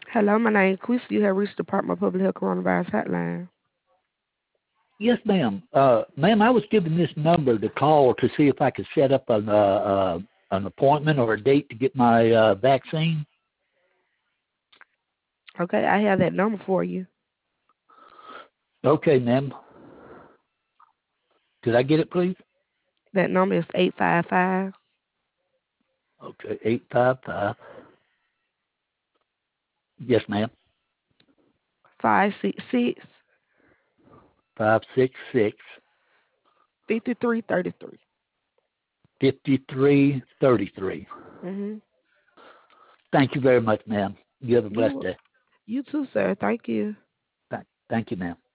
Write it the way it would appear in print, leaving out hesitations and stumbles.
Hello, my name is Quisa. You have reached the Department of Public Health Coronavirus Hotline. Yes, ma'am. Ma'am, I was given this number to call to see if I could set up an appointment or a date to get my vaccine. Okay, I have that number for you. Okay, ma'am. Could I get it, please? That number is 855 Okay, 855. Yes, ma'am. 566 566 5333. 5333. Mm-hmm. Thank you very much, ma'am. You have a blessed day. You too, sir. Thank you. Thank you, ma'am.